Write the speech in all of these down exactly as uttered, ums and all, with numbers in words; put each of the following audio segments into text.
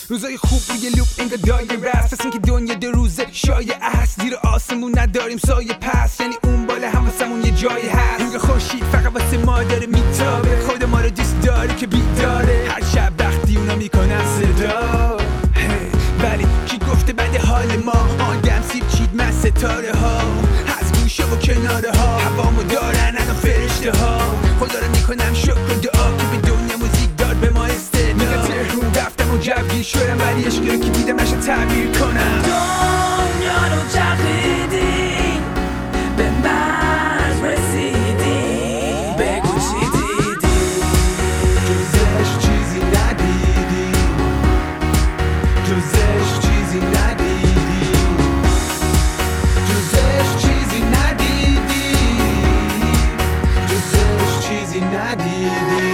روزای خوب روی لوپ انگار دایره است، پس اینکه دنیا دو روزه شایعه است. زیر آسمون نداریم سایه پس، یعنی اون بالا هم واسمون یه جایی هست. انگار خورشید فقط واسه ما داره میتابه، خود ما رو دوست داره که بیداره. هر شب وقتی اونا میکنن صدا، ولی کی گفته بعد حال ما آدم سیر چید من ستاره ها از گوشه و کناره ها هوامو دارن انا فرشته ها. خدا رو میکنم شکر و دعا که به دنیا موزیک داد به ما استعداد. میگم تهرون رفتم و جوگیر شدم، ولی عشقی رو که دیدم نشه تعبیر کنم. دنیا رو چرخیدی به مرز رسیدی، بگو چی دیدی؟ جزش چیزی ندیدی، جزش چیزی ندیدی، جزش چیزی ندیدی، جزش چیزی ندیدی.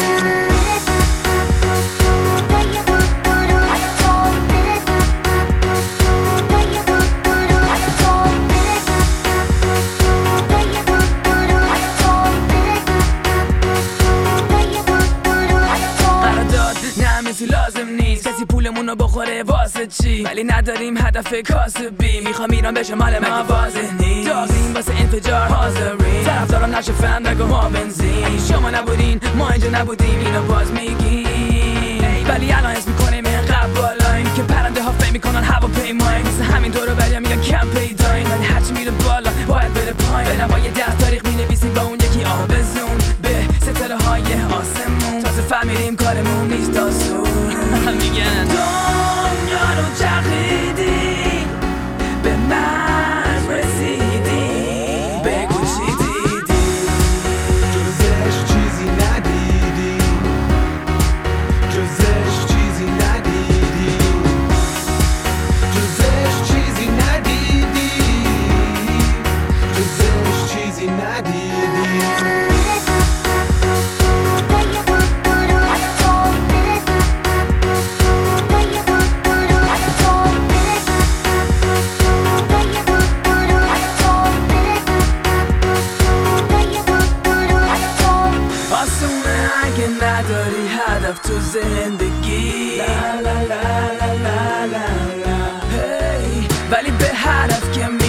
لازم نیست کسی پولمون رو بخوره واسه چی، ولی نداریم هدف کاسبی. میخوام ایران بشه مال ما، واضح نیست داغیم واسه انفجار حاضرین. طرفدارم نشه فن رگ و ما بنزین، شما نبودین ما اینجا نبودیم اینو باز میگیم، ولی الان حس میکنیم اینقدر بالاییم که پرنده ها فهم میکنن هواپیماییم. مثل همین دورو بریم میگن کم پیداییم، ولی هرچی میره بالا باید بره پایین. با یه ده تاریخ مینویسیم با اون یکی آبزون به ستاره های آسمون، تازه فهمیدیم کارمون نیست داستون. میگن دنیا رو چرخیدی به مرز رسیدی، بگو چی دیدی؟ جزش چیزی ندیدی، جزش چیزی ندیدی، جزش چیزی ندیدی، جزش چیزی ندیدی. اگه نداری هدف تو زندگی، لا لا لا لا لا لا لا. ولی به هدف که